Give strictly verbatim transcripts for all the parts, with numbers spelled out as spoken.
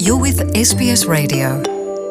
You're with S B S Radio.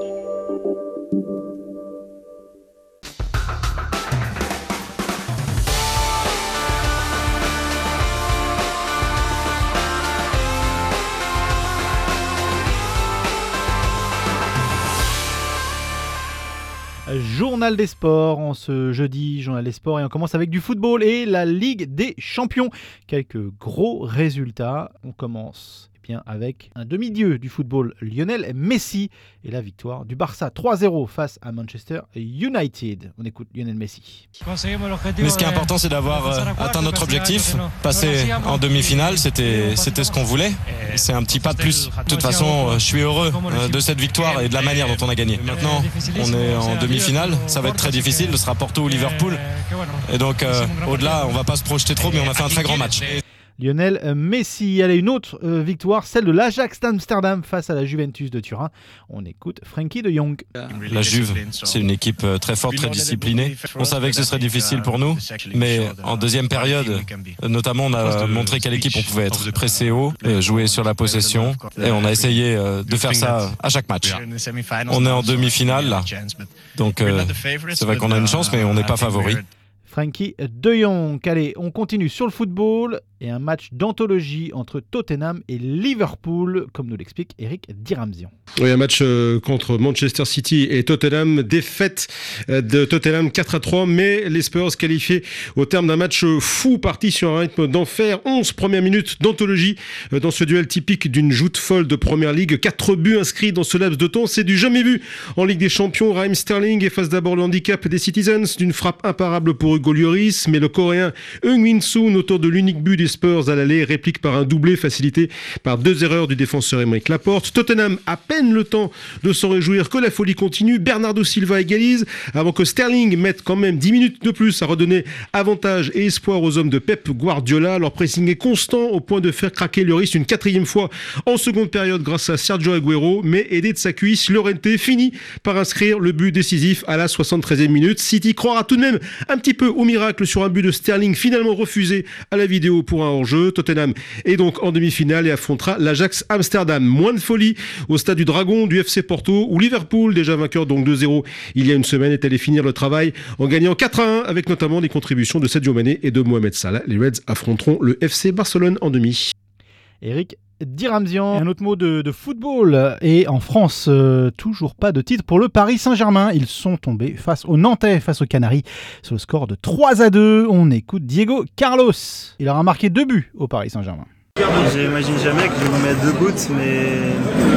Journal des sports en ce jeudi, journal des sports, et on commence avec du football et la Ligue des Champions. Quelques gros résultats. On commence eh bien, avec un demi-dieu du football, Lionel Messi, et la victoire du Barça trois zéro face à Manchester United. On écoute Lionel Messi. Mais ce qui est important, c'est d'avoir euh, atteint notre objectif, passer en demi-finale, c'était, c'était ce qu'on voulait. C'est un petit pas de plus. De toute façon, je suis heureux euh, de cette victoire et de la manière dont on a gagné. Maintenant, on est en demi-finale, ça va être très difficile, ce sera Porto ou Liverpool. Et donc, euh, au-delà, on ne va pas se projeter trop, mais on a fait un très grand match. Lionel Messi. Allez, une autre euh, victoire, celle de l'Ajax d'Amsterdam face à la Juventus de Turin. On écoute Frenkie de Jong. La Juve, c'est une équipe très forte, très disciplinée. On savait que ce serait difficile pour nous, mais en deuxième période, notamment, on a montré quelle équipe on pouvait être. Pressé haut, jouer sur la possession, et on a essayé de faire ça à chaque match. On est en demi-finale, là, donc euh, c'est vrai qu'on a une chance, mais on n'est pas favori. Frenkie de Jong. Allez, on continue sur le football et un match d'anthologie entre Tottenham et Liverpool, comme nous l'explique Eric Diramzian. Oui, un match euh, contre Manchester City et Tottenham, défaite euh, de Tottenham quatre à trois, mais les Spurs qualifiés au terme d'un match fou, parti sur un rythme d'enfer. onze premières minutes d'anthologie euh, dans ce duel typique d'une joute folle de Première Ligue. quatre buts inscrits dans ce laps de temps, c'est du jamais vu en Ligue des Champions. Raheem Sterling efface d'abord le handicap des Citizens d'une frappe imparable pour Hugo Lloris, mais le Coréen Heung-min Son, auteur de l'unique but des Spurs à l'aller, réplique par un doublé facilité par deux erreurs du défenseur Aymeric Laporte. Tottenham à peine le temps de s'en réjouir que la folie continue. Bernardo Silva égalise avant que Sterling mette quand même dix minutes de plus à redonner avantage et espoir aux hommes de Pep Guardiola. Leur pressing est constant au point de faire craquer Lloris une quatrième fois en seconde période grâce à Sergio Aguero, mais aidé de sa cuisse, Llorente finit par inscrire le but décisif à la soixante-treizième minute. City croira tout de même un petit peu au miracle sur un but de Sterling finalement refusé à la vidéo pour un hors-jeu. Tottenham est donc en demi-finale et affrontera l'Ajax Amsterdam. Moins de folie au stade du Dragon du F C Porto, où Liverpool, déjà vainqueur donc deux zéro il y a une semaine, est allé finir le travail en gagnant quatre à un avec notamment les contributions de Sadio Mané et de Mohamed Salah. Les Reds affronteront le F C Barcelone en demi. Eric Diramzian. Un autre mot de, de football. Et en France, euh, toujours pas de titre pour le Paris Saint-Germain. Ils sont tombés face aux Nantais, face aux Canaries, sur le score de trois à deux. On écoute Diego Carlos. Il aura marqué deux buts au Paris Saint-Germain. J'imagine jamais que je vais mettre deux buts, mais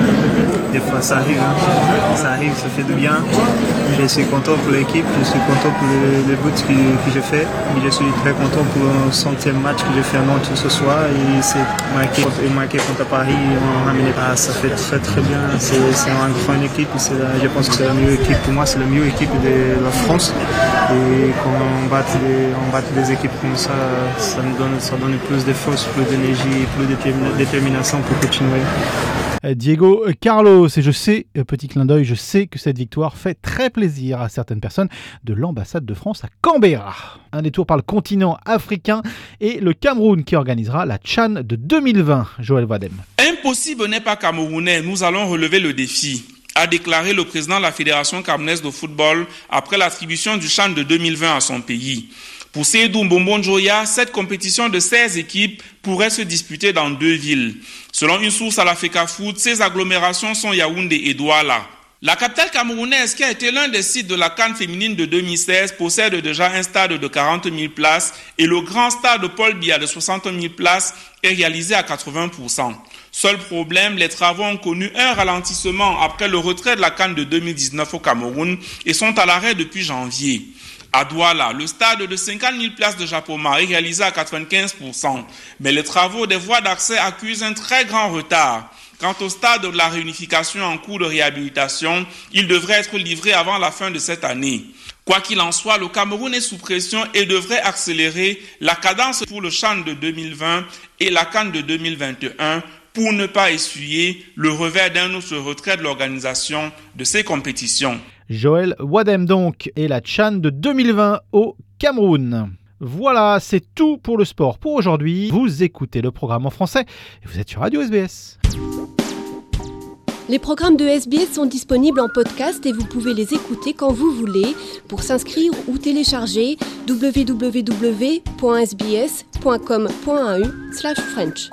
des fois ça arrive, hein. ça arrive, ça fait du bien. Je suis content pour l'équipe, je suis content pour les, les buts que, que j'ai fait. Je suis très content pour le centième match que j'ai fait à Nantes ce soir. Et c'est marqué, marqué contre Paris, on ramené. Ah, ça fait très très bien. C'est, c'est une grande équipe. C'est la, je pense que c'est la meilleure équipe pour moi, c'est la meilleure équipe de la France. Et quand on bat des, on bat des équipes comme ça, ça nous donne, ça donne plus de force, plus d'énergie, plus de détermination pour continuer. Diego Carlos, et je sais, petit clin d'œil, je sais que cette victoire fait très plaisir à certaines personnes de l'ambassade de France à Canberra. Un détour par le continent africain et le Cameroun qui organisera la CHAN de deux mille vingt. Joël Wadem. Impossible n'est pas camerounais, nous allons relever le défi, a déclaré le président de la Fédération camerounaise de football après l'attribution du CHAN de deux mille vingt à son pays. Pour Seydou Mbombo Njoya, cette compétition de seize équipes pourrait se disputer dans deux villes. Selon une source à l'Africa Foot, ces agglomérations sont Yaoundé et Douala. La capitale camerounaise, qui a été l'un des sites de la CAN féminine de deux mille seize, possède déjà un stade de quarante mille places et le grand stade Paul Biya de soixante mille places est réalisé à quatre-vingts pour cent. Seul problème, les travaux ont connu un ralentissement après le retrait de la CAN de deux mille dix-neuf au Cameroun et sont à l'arrêt depuis janvier. À Douala, le stade de cinquante mille places de Japoma est réalisé à quatre-vingt-quinze pour cent, mais les travaux des voies d'accès accusent un très grand retard. Quant au stade de la réunification en cours de réhabilitation, il devrait être livré avant la fin de cette année. Quoi qu'il en soit, le Cameroun est sous pression et devrait accélérer la cadence pour le CHAN de deux mille vingt et la CAN de deux mille vingt et un pour ne pas essuyer le revers d'un autre retrait de l'organisation de ces compétitions. Joël Wadem donc, et la CHAN de deux mille vingt au Cameroun. Voilà, c'est tout pour le sport pour aujourd'hui. Vous écoutez le programme en français et vous êtes sur Radio S B S. Les programmes de S B S sont disponibles en podcast et vous pouvez les écouter quand vous voulez. Pour s'inscrire ou télécharger, w w w point s b s point com point a u slash french.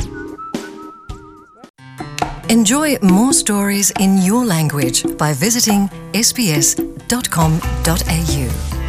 Enjoy more stories in your language by visiting s b s dot com dot a u.